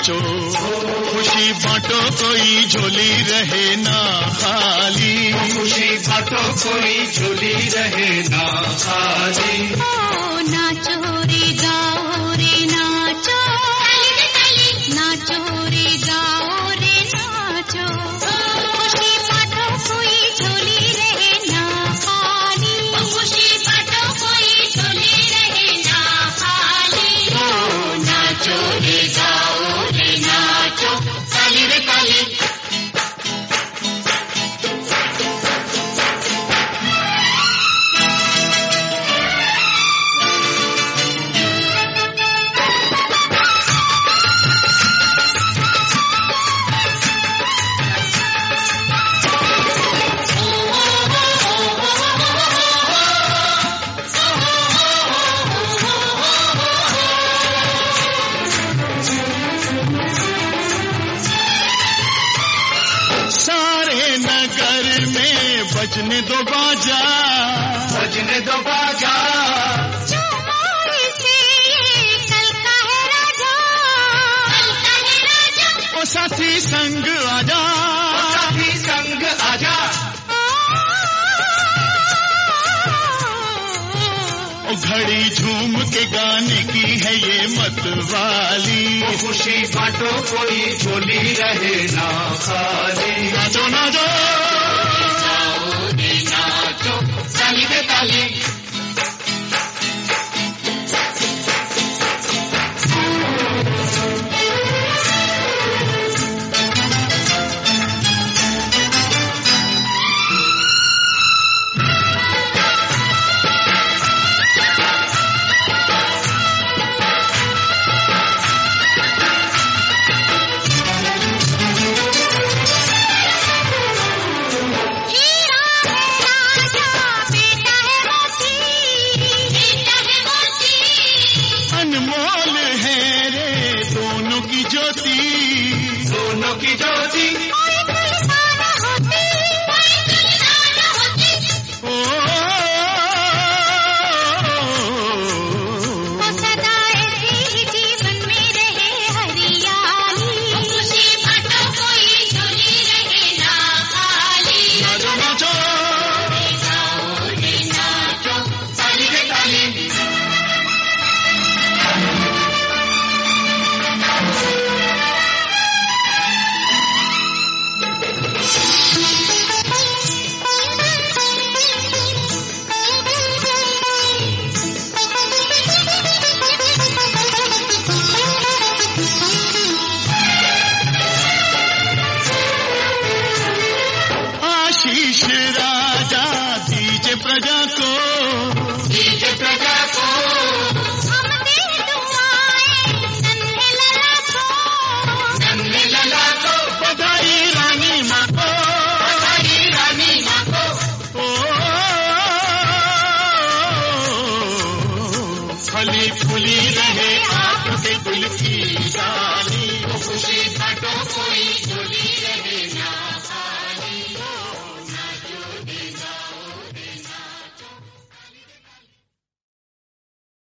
नाचो, खुशी बांटो कोई झोली रहे ना खाली, खुशी बांटो कोई झोली रहे ना खाली। ओ नाचो रे गाओ रे नाचो, नाचो रे गाओ रे नाचो, खुशी बांटो कोई झोली रहे ना खाली, खुशी बांटो कोई झोली रहे ना खाली। ओ नाचो रे गाओ रे नाचो, ताली रे ताली। बजने दो बाजा, बजने दो बाजा, झूमर से कल का है राजा, कल का है राजा। ओ साथी संग आजा, साथी संग आजा, ओ घड़ी झूम के गाने की है ये मतवाली, खुशी बांटो कोई झोली रहे ना खाली। नाचो नाचो नाचो, ताली पे ताली। अनमोल है रे दोनों की ज्योति, दोनों की ज्योति,